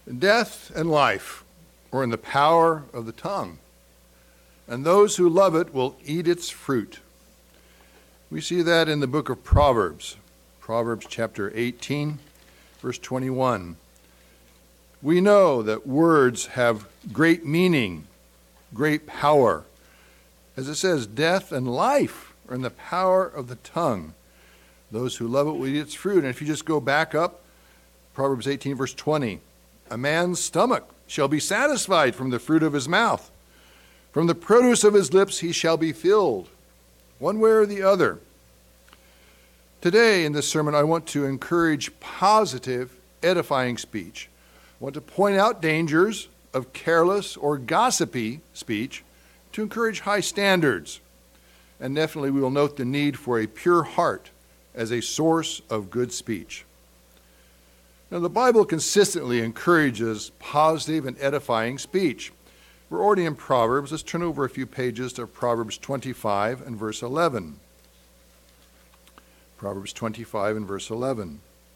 Death and life are in the power of the tongue, and those who love it will eat its fruit. We see that in the book of Proverbs, Proverbs chapter 18, verse 21. We know that words have great meaning, great power. As it says, death and life are in the power of the tongue. Those who love it will eat its fruit. And if you just go back up, Proverbs 18, verse 20, a man's stomach shall be satisfied from the fruit of his mouth. From the produce of his lips he shall be filled, one way or the other. Today in this sermon, I want to encourage positive, edifying speech. I want to point out dangers of careless or gossipy speech to encourage high standards. And definitely we will note the need for a pure heart as a source of good speech. Now, the Bible consistently encourages positive and edifying speech. We're already in Proverbs. Let's turn over a few pages to Proverbs 25 and verse 11. Proverbs 25 and verse 11.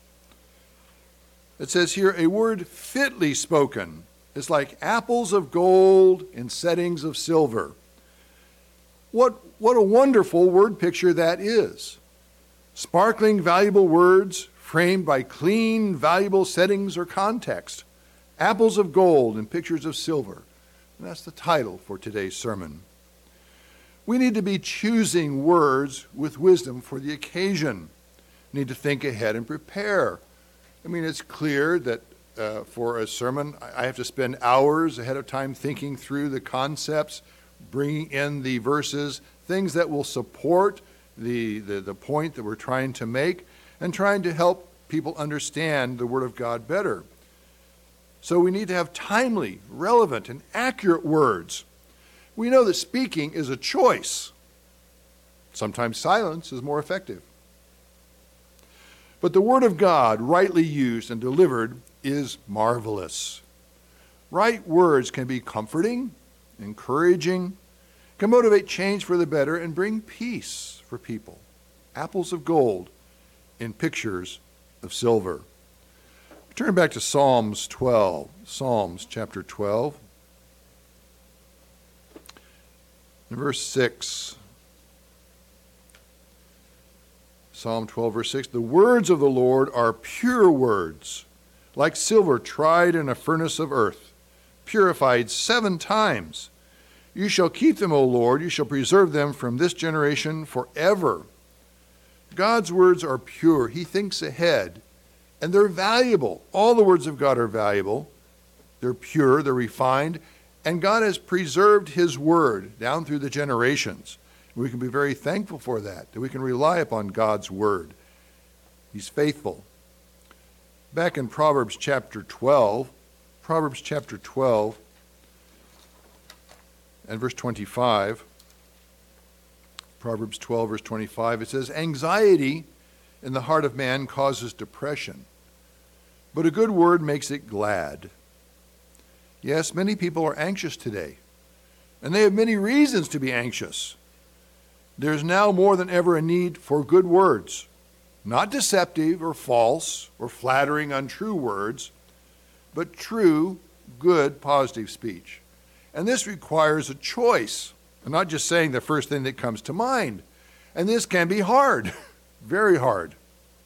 It says here, a word fitly spoken is like apples of gold in settings of silver. What a wonderful word picture that is. Sparkling, valuable words framed by clean, valuable settings or context. Apples of gold and pictures of silver. And that's the title for today's sermon. We need to be choosing words with wisdom for the occasion. We need to think ahead and prepare. I mean, it's clear that for a sermon, I have to spend hours ahead of time thinking through the concepts, bringing in the verses, things that will support the point that we're trying to make, and trying to help people understand the Word of God better. So we need to have timely, relevant, and accurate words. We know that speaking is a choice. Sometimes silence is more effective. But the Word of God, rightly used and delivered, is marvelous. Right words can be comforting, encouraging, can motivate change for the better, and bring peace for people. Apples of gold in pictures of silver. Turn back to Psalms 12, Psalms chapter 12, and verse 6. Psalm 12, verse 6, the words of the Lord are pure words, like silver tried in a furnace of earth, purified 7 times. You shall keep them, O Lord, you shall preserve them from this generation forever. God's words are pure. He thinks ahead, and they're valuable. All the words of God are valuable. They're pure, they're refined, and God has preserved his word down through the generations. We can be very thankful for that we can rely upon God's word. He's faithful. Back in Proverbs chapter 12 and verse 25, Proverbs 12, verse 25, it says, anxiety in the heart of man causes depression, but a good word makes it glad. Yes, many people are anxious today, and they have many reasons to be anxious. There's now more than ever a need for good words, not deceptive or false or flattering, untrue words, but true, good, positive speech. And this requires a choice. I'm not just saying the first thing that comes to mind. And this can be hard, very hard.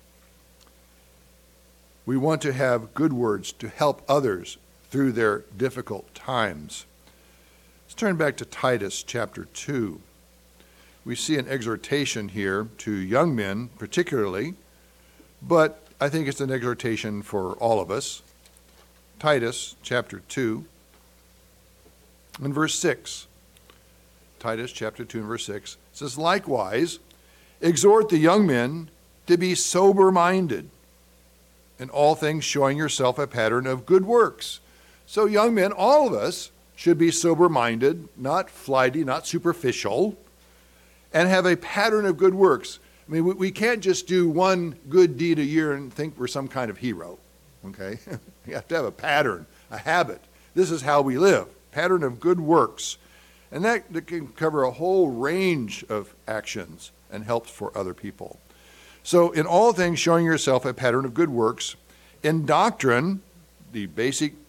We want to have good words to help others through their difficult times. Let's turn back to Titus chapter 2. We see an exhortation here to young men particularly, but I think it's an exhortation for all of us. Titus chapter 2 and verse 6. Titus chapter 2 and verse 6 says, likewise, exhort the young men to be sober-minded, in all things showing yourself a pattern of good works. So young men, all of us, should be sober-minded, not flighty, not superficial, and have a pattern of good works. I mean, we can't just do one good deed a year and think we're some kind of hero, okay? You have to have a pattern, a habit. This is how we live, pattern of good works. And that can cover a whole range of actions and helps for other people. So in all things, showing yourself a pattern of good works. In doctrine, the basic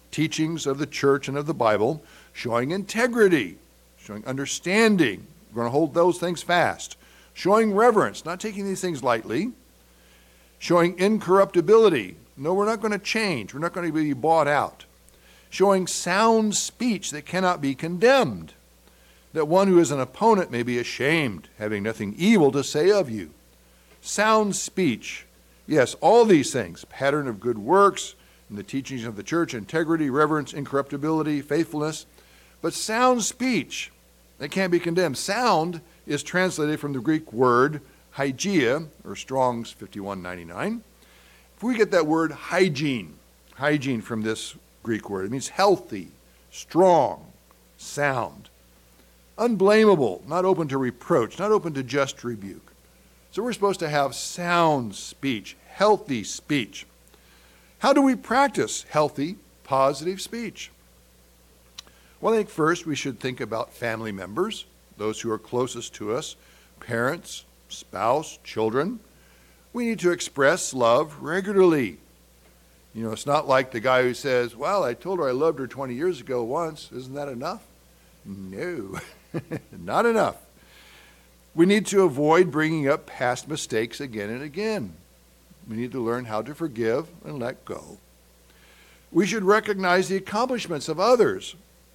teachings of the church and of the Bible, showing integrity, showing understanding. We're going to hold those things fast. Showing reverence, not taking these things lightly. Showing incorruptibility. No, we're not going to change. We're not going to be bought out. Showing sound speech that cannot be condemned, that one who is an opponent may be ashamed, having nothing evil to say of you. Sound speech. Yes, all these things, pattern of good works, and the teachings of the church, integrity, reverence, incorruptibility, faithfulness. But sound speech, that can't be condemned. Sound is translated from the Greek word hygeia, or Strong's 5199. If we get that word hygiene from this Greek word, it means healthy, strong, sound, unblameable, not open to reproach, not open to just rebuke. So we're supposed to have sound speech, healthy speech. How do we practice healthy, positive speech? Well, I think first we should think about family members, those who are closest to us, parents, spouse, children. We need to express love regularly. You know, it's not like the guy who says, well, I told her I loved her 20 years ago once. Isn't that enough? No, not enough. We need to avoid bringing up past mistakes again and again. We need to learn how to forgive and let go. We should recognize the accomplishments of others.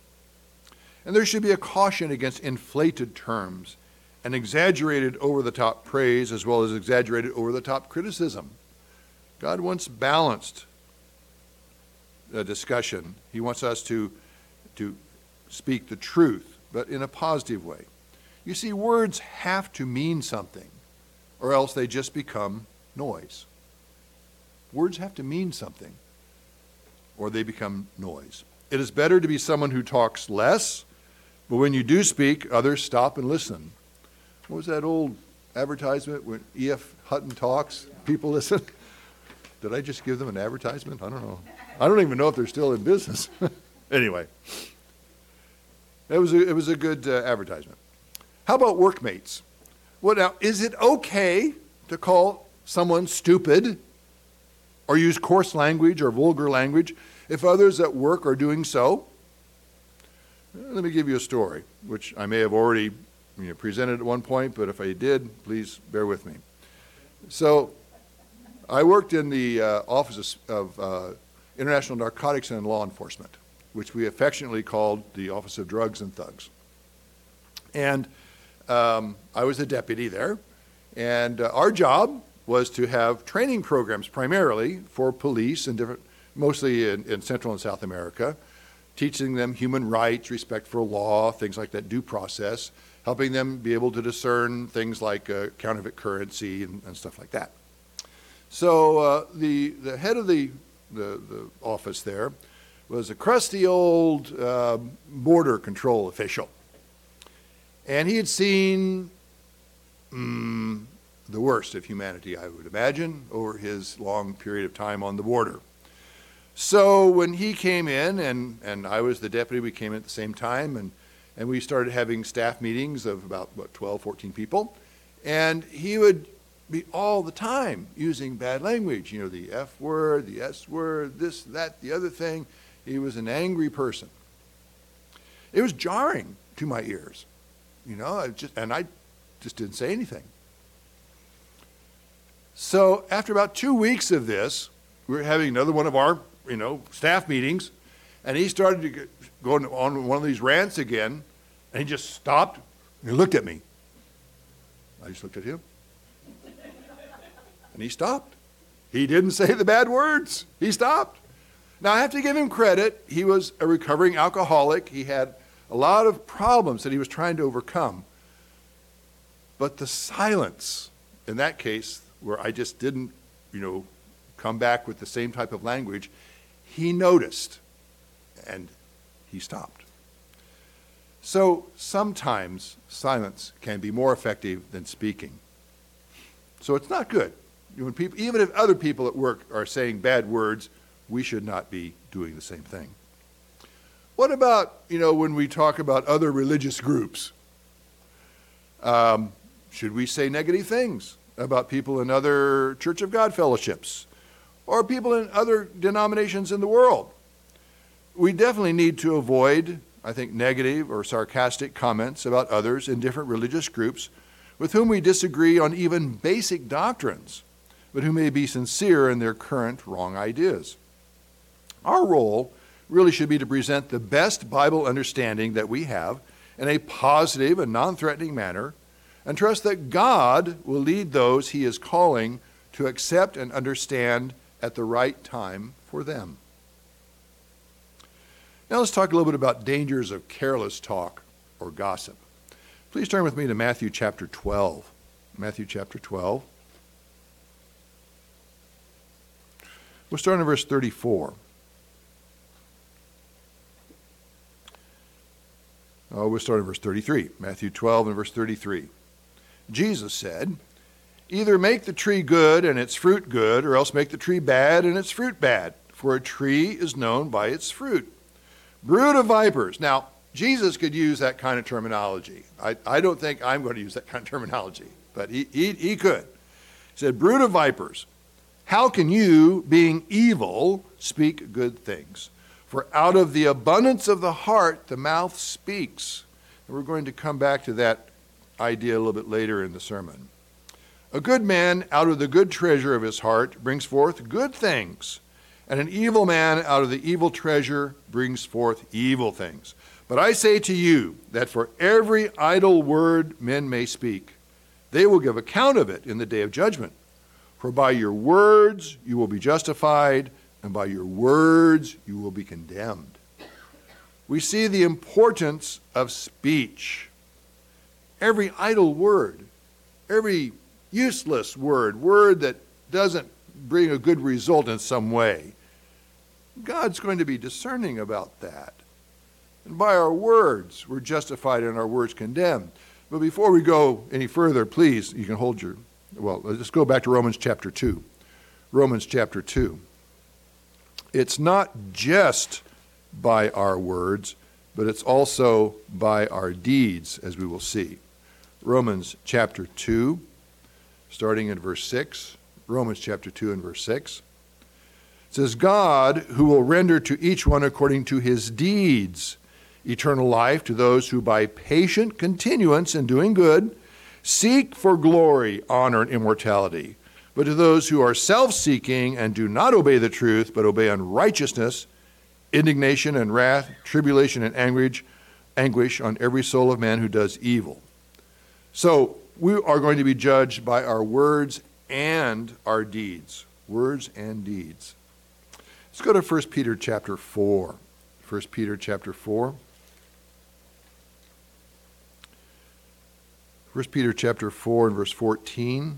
And there should be a caution against inflated terms and exaggerated over-the-top praise as well as exaggerated over-the-top criticism. God wants balanced discussion. He wants us to speak the truth, but in a positive way. You see, words have to mean something, or else they just become noise. Words have to mean something, or they become noise. It is better to be someone who talks less, but when you do speak, others stop and listen. What was that old advertisement when E.F. Hutton talks, people listen? Did I just give them an advertisement? I don't know. I don't even know if they're still in business. Anyway, it was a good advertisement. How about workmates? Well, now, is it okay to call someone stupid or use coarse language or vulgar language if others at work are doing so? Let me give you a story, which I may have already presented at one point, but if I did, please bear with me. So I worked in the Office of International Narcotics and Law Enforcement, which we affectionately called the Office of Drugs and Thugs. And I was a deputy there, and our job was to have training programs primarily for police and different, mostly in Central and South America, teaching them human rights, respect for law, things like that, due process, helping them be able to discern things like counterfeit currency and stuff like that. So the head of the office there was a crusty old border control official. And he had seen the worst of humanity, I would imagine, over his long period of time on the border. So when he came in, and I was the deputy, we came in at the same time, and we started having staff meetings of about, 12, 14 people. And he would be all the time using bad language, the F word, the S word, this, that, the other thing. He was an angry person. It was jarring to my ears, I just didn't say anything. So after about 2 weeks of this, we were having another one of our, staff meetings, and he started to go on one of these rants again, and he just stopped and he looked at me. I just looked at him, and he stopped. He didn't say the bad words. He stopped. Now, I have to give him credit. He was a recovering alcoholic. He had a lot of problems that he was trying to overcome. But the silence, in that case, where I just didn't, come back with the same type of language, he noticed, and he stopped. So sometimes silence can be more effective than speaking. So it's not good. When people, even if other people at work are saying bad words, we should not be doing the same thing. What about, when we talk about other religious groups? Should we say negative things about people in other Church of God fellowships or people in other denominations in the world? we definitely need to avoid, I think, negative or sarcastic comments about others in different religious groups with whom we disagree on even basic doctrines, but who may be sincere in their current wrong ideas. Our role really should be to present the best Bible understanding that we have in a positive and non-threatening manner, and trust that God will lead those he is calling to accept and understand at the right time for them. Now let's talk a little bit about dangers of careless talk or gossip. Please turn with me to Matthew chapter 12. Matthew chapter 12. We'll start in verse 34. We'll start in verse 33. Matthew 12 and verse 33. Jesus said, "Either make the tree good and its fruit good, or else make the tree bad and its fruit bad. For a tree is known by its fruit. Brood of vipers." Now, Jesus could use that kind of terminology. I don't think I'm going to use that kind of terminology, but he could. He said, "Brood of vipers, how can you, being evil, speak good things? For out of the abundance of the heart, the mouth speaks." And we're going to come back to that idea a little bit later in the sermon. "A good man out of the good treasure of his heart brings forth good things, and an evil man out of the evil treasure brings forth evil things. But I say to you that for every idle word men may speak, they will give account of it in the day of judgment. For by your words you will be justified, and by your words you will be condemned." We see the importance of speech. Every idle word, every useless word that doesn't bring a good result in some way, God's going to be discerning about that. And by our words, we're justified and our words condemned. But before we go any further, please, you can hold your, let's go back to Romans chapter 2. Romans chapter 2. It's not just by our words, but it's also by our deeds, as we will see. Romans chapter 2, starting in verse 6. Romans chapter 2 and verse 6. It says, "God, who will render to each one according to his deeds eternal life to those who by patient continuance in doing good seek for glory, honor, and immortality. But to those who are self-seeking and do not obey the truth, but obey unrighteousness, indignation and wrath, tribulation and anguish on every soul of man who does evil." So we are going to be judged by our words and our deeds. Words and deeds. Let's go to 1 Peter chapter 4. 1 Peter chapter 4. 1 Peter chapter 4 and verse 14.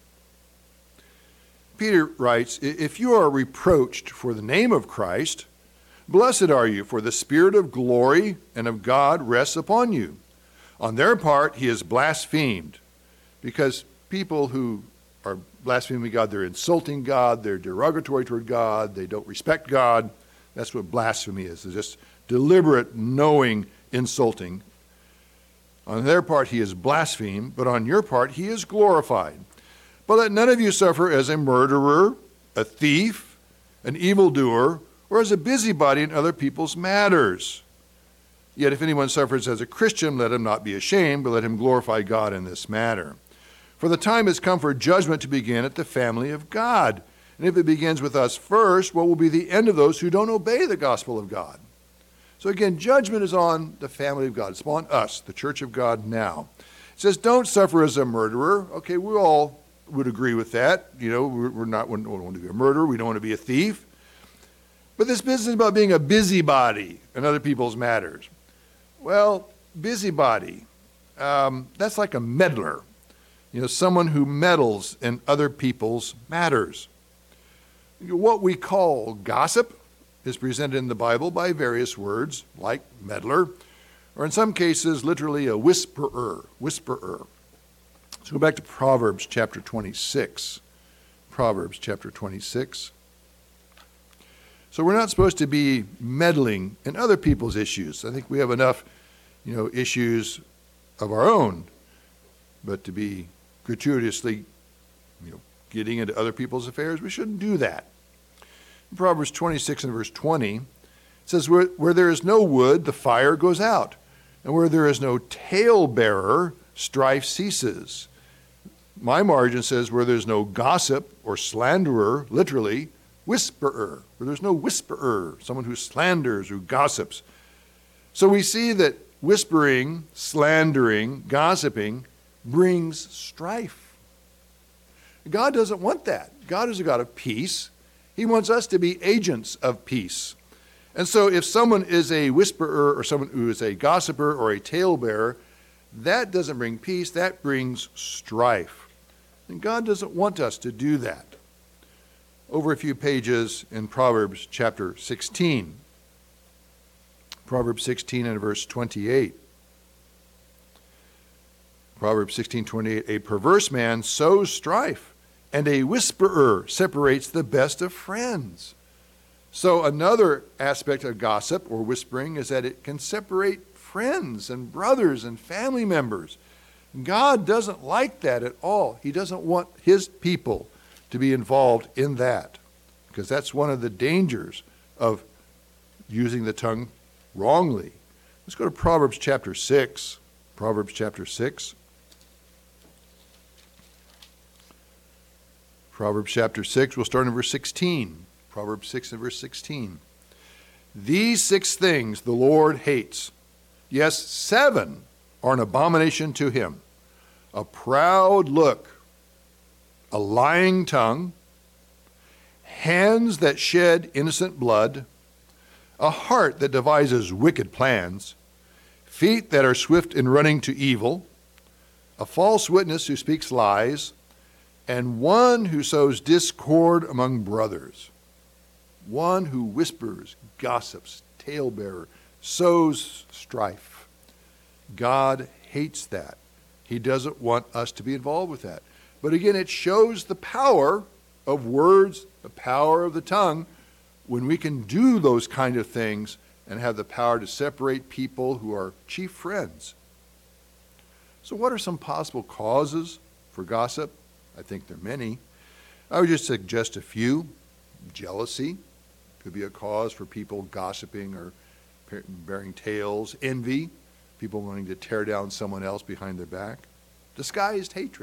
Peter writes, "If you are reproached for the name of Christ, blessed are you, for the Spirit of glory and of God rests upon you. On their part, he is blasphemed," because people who are blaspheming God, they're insulting God, they're derogatory toward God, they don't respect God. That's what blasphemy is. It's just deliberate, knowing insulting. "On their part, he is blasphemed, but on your part, he is glorified. But let none of you suffer as a murderer, a thief, an evildoer, or as a busybody in other people's matters. Yet if anyone suffers as a Christian, let him not be ashamed, but let him glorify God in this matter. For the time has come for judgment to begin at the family of God. And if it begins with us first, what will be the end of those who don't obey the gospel of God?" So again, judgment is on the family of God. It's upon us, the church of God now. It says, don't suffer as a murderer. Okay, we all would agree with that. You know, we don't want to be a murderer. We don't want to be a thief. But this business about being a busybody in other people's matters. Well, busybody, that's like a meddler. You know, someone who meddles in other people's matters. What we call gossip is presented in the Bible by various words, like meddler, or in some cases, literally a whisperer. So go back to Proverbs chapter 26. Proverbs chapter 26. So we're not supposed to be meddling in other people's issues. I think we have enough, issues of our own, but to be gratuitously, getting into other people's affairs, we shouldn't do that. In Proverbs 26 and verse 20, it says, where there is no wood, the fire goes out. And where there is no talebearer, strife ceases. My margin says, where there's no gossip or slanderer, literally, whisperer. Where there's no whisperer, someone who slanders, who gossips. So we see that whispering, slandering, gossiping brings strife. God doesn't want that. God is a God of peace. He wants us to be agents of peace. And so if someone is a whisperer or someone who is a gossiper or a talebearer, that doesn't bring peace, that brings strife. And God doesn't want us to do that. Over a few pages in Proverbs chapter 16. Proverbs 16 and verse 28. Proverbs 16:28, a perverse man sows strife, and a whisperer separates the best of friends. So another aspect of gossip or whispering is that it can separate friends and brothers and family members. God doesn't like that at all. He doesn't want his people to be involved in that, because that's one of the dangers of using the tongue wrongly. Let's go to Proverbs chapter 6. Proverbs chapter 6. Proverbs chapter 6, we'll start in verse 16. Proverbs 6 and verse 16. These 6 things the Lord hates. Yes, 7 are an abomination to him. A proud look, a lying tongue, hands that shed innocent blood, a heart that devises wicked plans, feet that are swift in running to evil, a false witness who speaks lies, and one who sows discord among brothers. One who whispers, gossips, talebearer, sows strife. God hates that. He doesn't want us to be involved with that. But again, it shows the power of words, the power of the tongue, when we can do those kind of things and have the power to separate people who are chief friends. So what are some possible causes for gossip? I think there are many. I would just suggest a few. Jealousy could be a cause for people gossiping or bearing tales. Envy, people wanting to tear down someone else behind their back. Disguised hatred.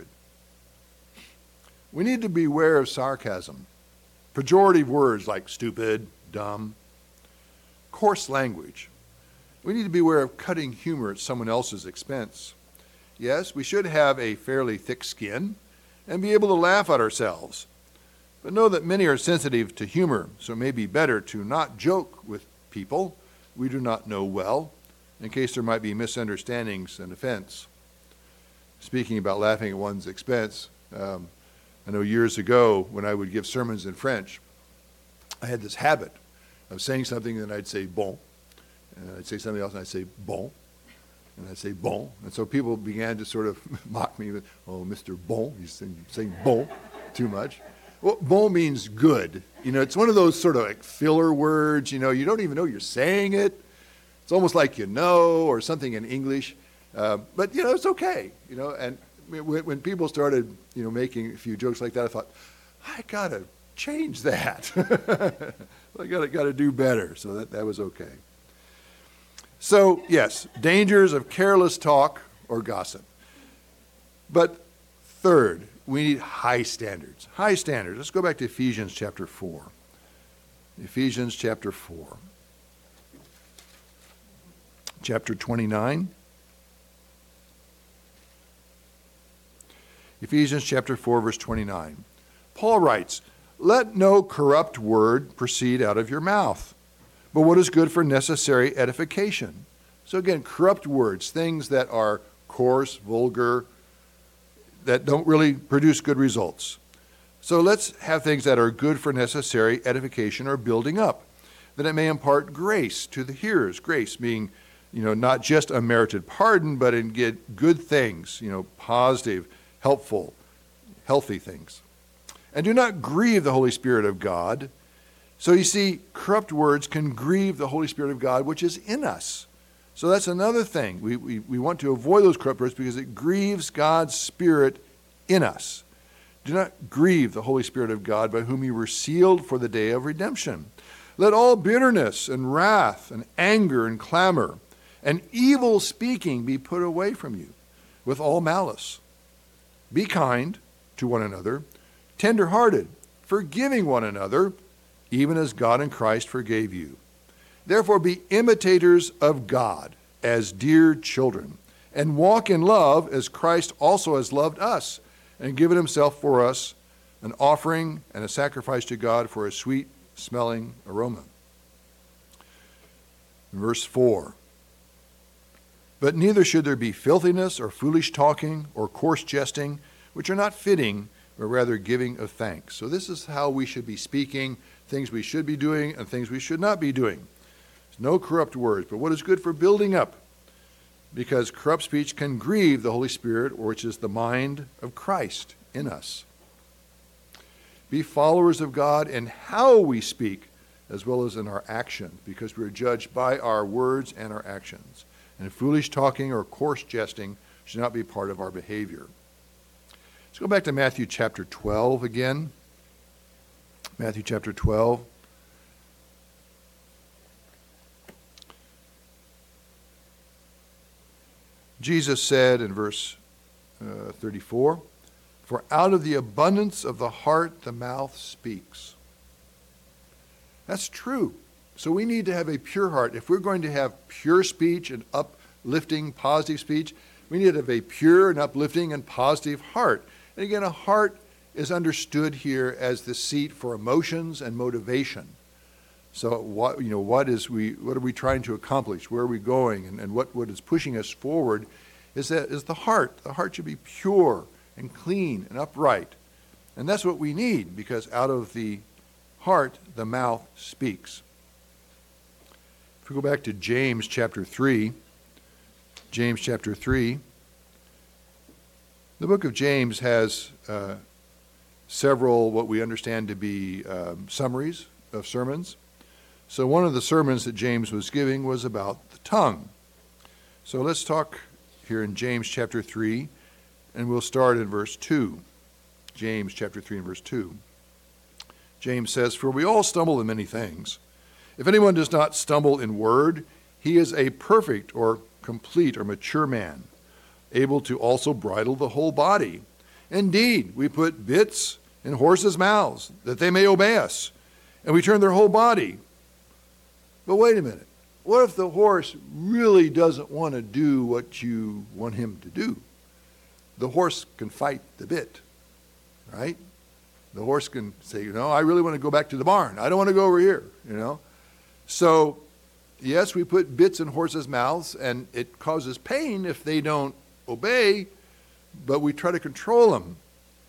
We need to beware of sarcasm. Pejorative words like stupid, dumb. Coarse language. We need to beware of cutting humor at someone else's expense. Yes, we should have a fairly thick skin and be able to laugh at ourselves. But know that many are sensitive to humor, so it may be better to not joke with people we do not know well, in case there might be misunderstandings and offense. Speaking about laughing at one's expense, I know years ago when I would give sermons in French, I had this habit of saying something and I'd say bon, and I'd say something else and I'd say bon, and I'd say bon, and so people began to sort of mock me with, oh, Mr. Bon, he's saying bon too much. Well, bon means good. You know, it's one of those sort of like filler words, you know, you don't even know you're saying it. It's almost like you know, or something in English. But, you know, it's okay, you know, and when people started, you know, making a few jokes like that, I thought, I got to change that. I got to do better. So that was okay. So, yes, dangers of careless talk or gossip. But third, we need high standards. High standards. Let's go back to Ephesians chapter 4. Ephesians chapter 4. Chapter 29. Ephesians chapter 4, verse 29. Paul writes, let no corrupt word proceed out of your mouth, but what is good for necessary edification. So again, corrupt words, things that are coarse, vulgar, that don't really produce good results. So let's have things that are good for necessary edification or building up, that it may impart grace to the hearers. Grace being, you know, not just unmerited pardon, but in get good things, you know, positive, helpful, healthy things. And do not grieve the Holy Spirit of God. So you see, corrupt words can grieve the Holy Spirit of God, which is in us. So that's another thing. We want to avoid those corrupt words because it grieves God's Spirit in us. Do not grieve the Holy Spirit of God, by whom you were sealed for the day of redemption. Let all bitterness and wrath and anger and clamor and evil speaking be put away from you with all malice. Be kind to one another, tender-hearted, forgiving one another, even as God in Christ forgave you. Therefore be imitators of God as dear children, and walk in love as Christ also has loved us and given himself for us, an offering and a sacrifice to God for a sweet-smelling aroma. Verse 4. But neither should there be filthiness or foolish talking or coarse jesting, which are not fitting, but rather giving of thanks. So this is how we should be speaking, things we should be doing and things we should not be doing. There's no corrupt words, but what is good for building up, because corrupt speech can grieve the Holy Spirit, which is the mind of Christ in us. Be followers of God in how we speak, as well as in our action, because we are judged by our words and our actions. And foolish talking or coarse jesting should not be part of our behavior. Let's go back to Matthew chapter 12 again. Matthew chapter 12. Jesus said in verse 34, "For out of the abundance of the heart the mouth speaks." That's true. So we need to have a pure heart. If we're going to have pure speech and uplifting, positive speech, we need to have a pure and uplifting and positive heart. And again, a heart is understood here as the seat for emotions and motivation. So what are we trying to accomplish? Where are we going? And what is pushing us forward is the heart. The heart should be pure and clean and upright. And that's what we need, because out of the heart, the mouth speaks. If we go back to James chapter 3, James chapter 3, the book of James has several what we understand to be summaries of sermons. So one of the sermons that James was giving was about the tongue. So let's talk here in James chapter 3, and we'll start in verse 2. James chapter 3 and verse 2. James says, "For we all stumble in many things. If anyone does not stumble in word, he is a perfect or complete or mature man, able to also bridle the whole body. Indeed, we put bits in horses' mouths, that they may obey us, and we turn their whole body." But wait a minute. What if the horse really doesn't want to do what you want him to do? The horse can fight the bit, right? The horse can say, I really want to go back to the barn. I don't want to go over here, So, yes, we put bits in horses' mouths, and it causes pain if they don't obey, but we try to control them.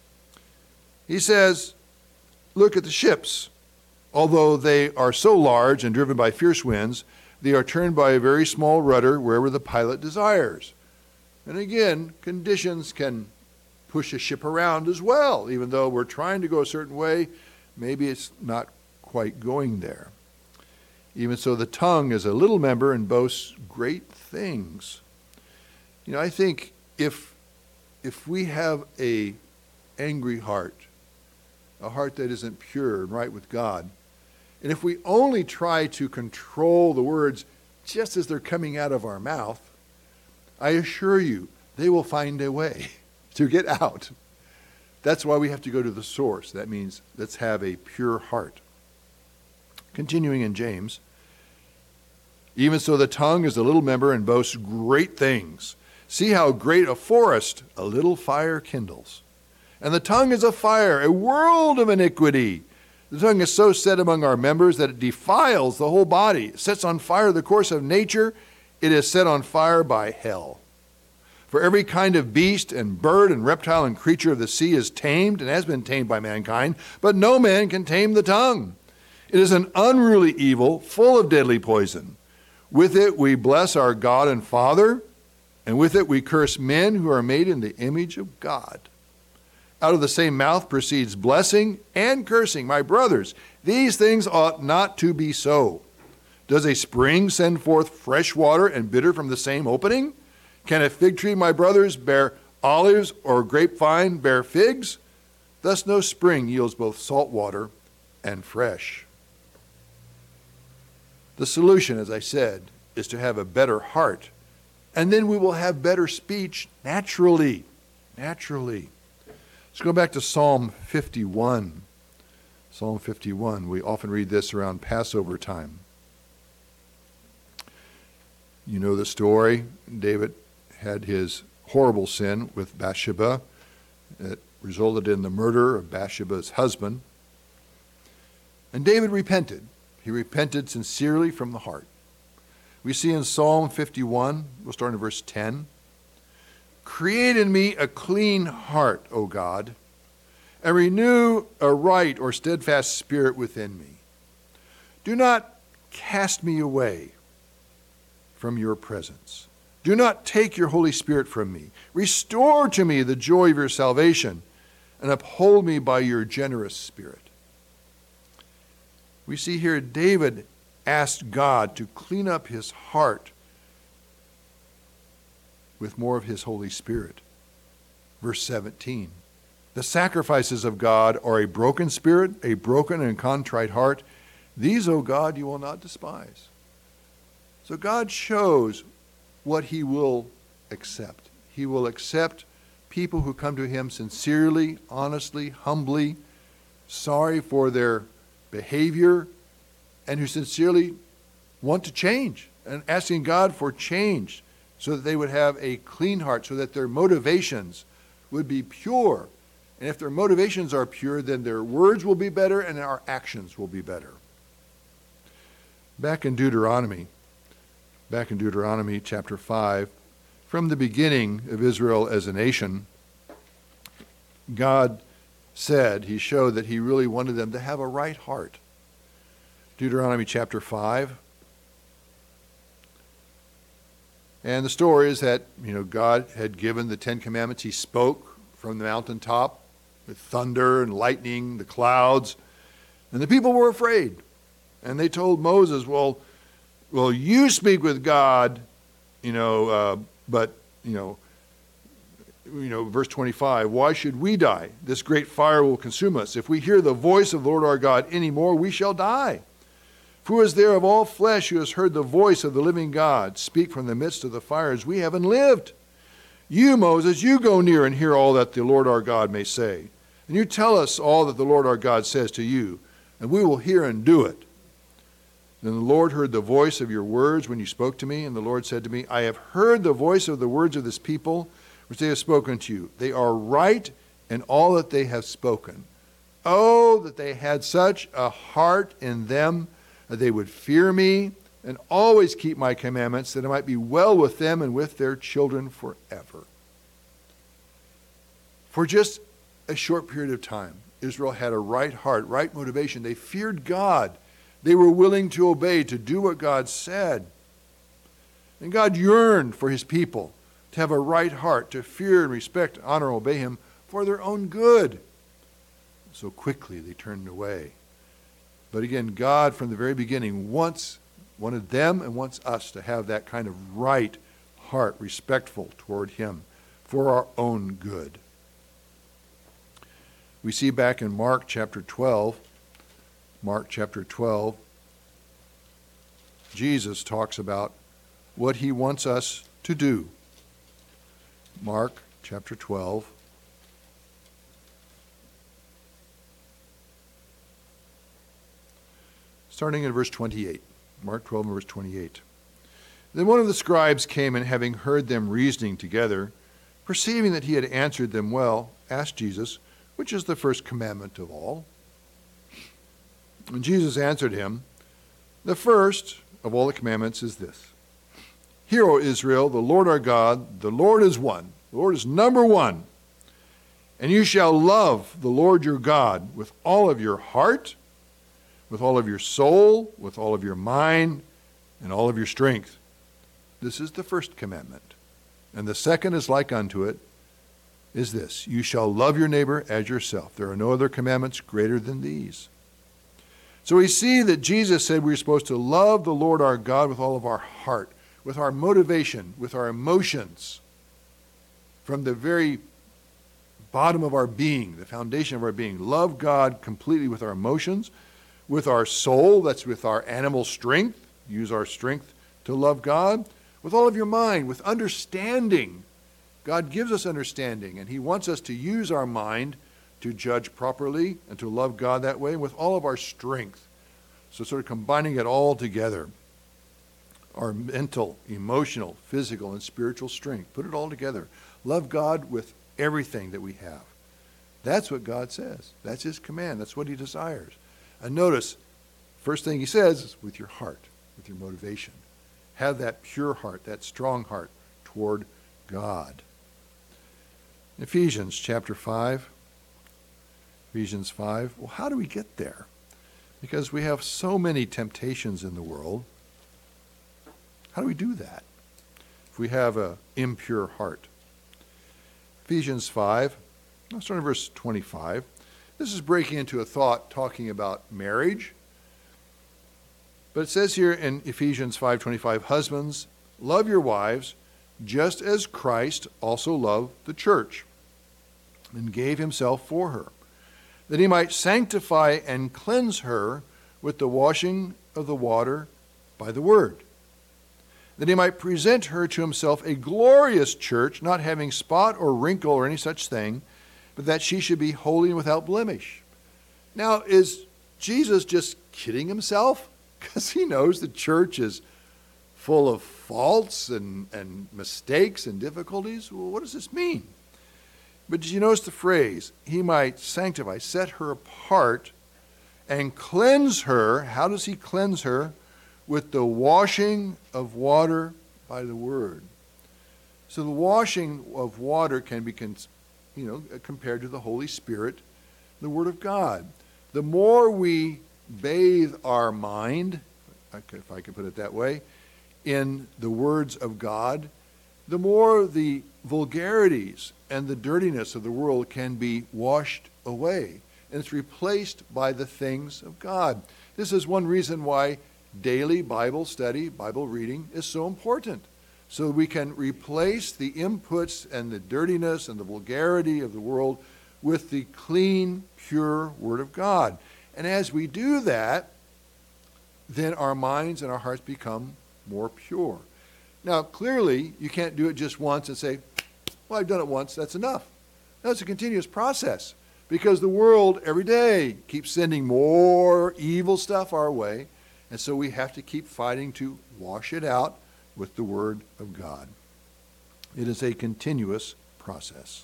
He says, look at the ships. Although they are so large and driven by fierce winds, they are turned by a very small rudder wherever the pilot desires. And again, conditions can push a ship around as well. Even though we're trying to go a certain way, maybe it's not quite going there. Even so, the tongue is a little member and boasts great things. I think if we have a angry heart, a heart that isn't pure and right with God, and if we only try to control the words just as they're coming out of our mouth, I assure you, they will find a way to get out. That's why we have to go to the source. That means let's have a pure heart. Continuing in James, "Even so the tongue is a little member and boasts great things. See how great a forest a little fire kindles. And the tongue is a fire, a world of iniquity. The tongue is so set among our members that it defiles the whole body. It sets on fire the course of nature. It is set on fire by hell. For every kind of beast and bird and reptile and creature of the sea is tamed and has been tamed by mankind, but no man can tame the tongue. It is an unruly evil, full of deadly poison. With it we bless our God and Father, and with it we curse men who are made in the image of God. Out of the same mouth proceeds blessing and cursing. My brothers, these things ought not to be so. Does a spring send forth fresh water and bitter from the same opening? Can a fig tree, my brothers, bear olives, or a grapevine bear figs? Thus no spring yields both salt water and fresh." The solution, as I said, is to have a better heart. And then we will have better speech naturally. Naturally. Let's go back to Psalm 51. Psalm 51. We often read this around Passover time. You know the story. David had his horrible sin with Bathsheba. It resulted in the murder of Bathsheba's husband. And David repented. He repented sincerely from the heart. We see in Psalm 51, we'll start in verse 10, "Create in me a clean heart, O God, and renew a right or steadfast spirit within me. Do not cast me away from your presence. Do not take your Holy Spirit from me. Restore to me the joy of your salvation, and uphold me by your generous spirit." We see here David asked God to clean up his heart with more of his Holy Spirit. Verse 17, "The sacrifices of God are a broken spirit, a broken and contrite heart. These, O God, you will not despise." So God shows what he will accept. He will accept people who come to him sincerely, honestly, humbly, sorry for their behavior, and who sincerely want to change and asking God for change so that they would have a clean heart, so that their motivations would be pure. And if their motivations are pure, then their words will be better and our actions will be better. Back in Deuteronomy chapter 5, from the beginning of Israel as a nation, God said, he showed that he really wanted them to have a right heart. Deuteronomy chapter 5. And the story is that, God had given the Ten Commandments. He spoke from the mountaintop with thunder and lightning, the clouds, and the people were afraid. And they told Moses, well, you speak with God, but verse 25, "Why should we die? This great fire will consume us. If we hear the voice of the Lord our God anymore, we shall die. For who is there of all flesh who has heard the voice of the living God speak from the midst of the fires? We haven't lived. You, Moses, you go near and hear all that the Lord our God may say. And you tell us all that the Lord our God says to you, and we will hear and do it. Then the Lord heard the voice of your words when you spoke to me, and the Lord said to me, I have heard the voice of the words of this people, which they have spoken to you. They are right in all that they have spoken. Oh, that they had such a heart in them, that they would fear me and always keep my commandments, that it might be well with them and with their children forever." For just a short period of time, Israel had a right heart, right motivation. They feared God. They were willing to obey, to do what God said. And God yearned for his people to have a right heart, to fear and respect, honor, and obey him for their own good. So quickly they turned away. But again, God from the very beginning wanted them and wants us to have that kind of right heart, respectful toward him for our own good. We see back in Mark chapter 12, Jesus talks about what he wants us to do. Mark chapter 12. Starting in verse 28. Mark 12 and verse 28. Then one of the scribes came, and having heard them reasoning together, perceiving that he had answered them well, asked Jesus, "Which is the first commandment of all?" And Jesus answered him, "The first of all the commandments is this. Hear, O Israel, the Lord our God, the Lord is one. The Lord is number one. And you shall love the Lord your God with all of your heart, with all of your soul, with all of your mind, and all of your strength. This is the first commandment. And the second is like unto it, is this, you shall love your neighbor as yourself. There are no other commandments greater than these." So we see that Jesus said we're supposed to love the Lord our God with all of our heart, with our motivation, with our emotions, from the very bottom of our being, the foundation of our being. Love God completely with our emotions, with our soul, that's with our animal strength, use our strength to love God? With all of your mind, with understanding. God gives us understanding, and he wants us to use our mind to judge properly and to love God that way with all of our strength. So sort of combining it all together. Our mental, emotional, physical, and spiritual strength. Put it all together. Love God with everything that we have. That's what God says. That's his command. That's what he desires. And notice, first thing he says is with your heart, with your motivation. Have that pure heart, that strong heart toward God. Ephesians chapter 5. Ephesians 5. Well, how do we get there? Because we have so many temptations in the world. How do we do that if we have an impure heart? Ephesians 5, let's start in verse 25. This is breaking into a thought talking about marriage. But it says here in Ephesians 5:25, husbands, love your wives just as Christ also loved the church and gave himself for her, that he might sanctify and cleanse her with the washing of the water by the word, that he might present her to himself a glorious church, not having spot or wrinkle or any such thing, but that she should be holy and without blemish. Now, is Jesus just kidding himself? Because he knows the church is full of faults and mistakes and difficulties. Well, what does this mean? But did you notice the phrase, he might sanctify, set her apart, and cleanse her? How does he cleanse her? With the washing of water by the word. So the washing of water can be compared to the Holy Spirit, the Word of God. The more we bathe our mind, if I can put it that way, in the words of God, the more the vulgarities and the dirtiness of the world can be washed away. And it's replaced by the things of God. This is one reason why daily Bible study, Bible reading is so important. So we can replace the inputs and the dirtiness and the vulgarity of the world with the clean, pure Word of God. And as we do that, then our minds and our hearts become more pure. Now, clearly, you can't do it just once and say, well, I've done it once, that's enough. No, it's a continuous process because the world every day keeps sending more evil stuff our way. And so we have to keep fighting to wash it out with the Word of God. It is a continuous process.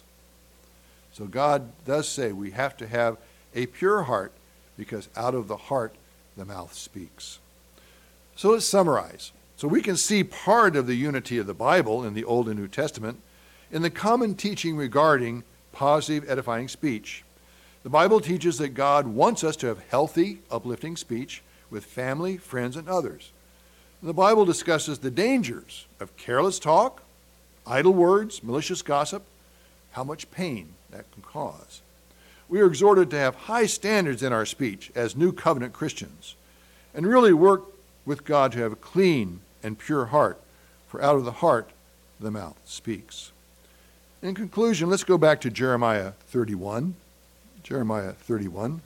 So God does say we have to have a pure heart because out of the heart the mouth speaks. So let's summarize. So we can see part of the unity of the Bible in the Old and New Testament in the common teaching regarding positive, edifying speech. The Bible teaches that God wants us to have healthy, uplifting speech with family, friends, and others. The Bible discusses the dangers of careless talk, idle words, malicious gossip, how much pain that can cause. We are exhorted to have high standards in our speech as New Covenant Christians and really work with God to have a clean and pure heart, for out of the heart the mouth speaks. In conclusion, let's go back to Jeremiah 31. Jeremiah 31.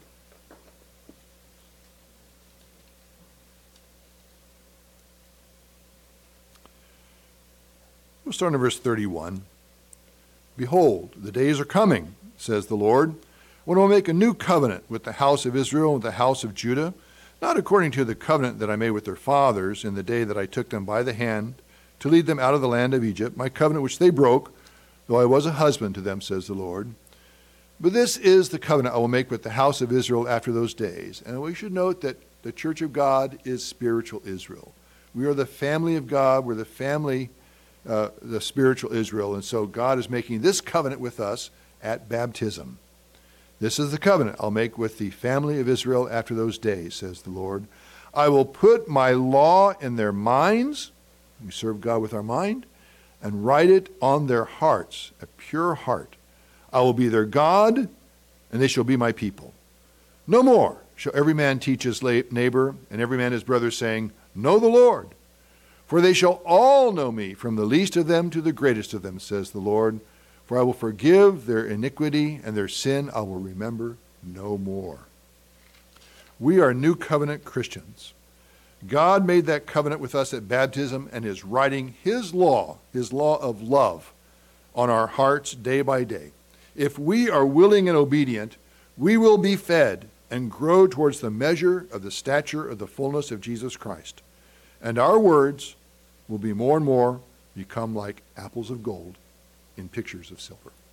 We'll start in verse 31. Behold, the days are coming, says the Lord, when I will make a new covenant with the house of Israel and the house of Judah, not according to the covenant that I made with their fathers in the day that I took them by the hand to lead them out of the land of Egypt, my covenant which they broke, though I was a husband to them, says the Lord. But this is the covenant I will make with the house of Israel after those days. And we should note that the church of God is spiritual Israel. We are the family of God. We're the family, the spiritual Israel. And so God is making this covenant with us at baptism. This is the covenant I'll make with the family of Israel after those days, says the Lord. I will put my law in their minds. We serve God with our mind. And write it on their hearts, a pure heart. I will be their God, and they shall be my people. No more shall every man teach his neighbor, and every man his brother, saying, Know the Lord. For they shall all know me, from the least of them to the greatest of them, says the Lord. For I will forgive their iniquity, and their sin I will remember no more. We are New Covenant Christians. God made that covenant with us at baptism and is writing his law of love, on our hearts day by day. If we are willing and obedient, we will be fed and grow towards the measure of the stature of the fullness of Jesus Christ. And our words will be more and more become like apples of gold in pictures of silver.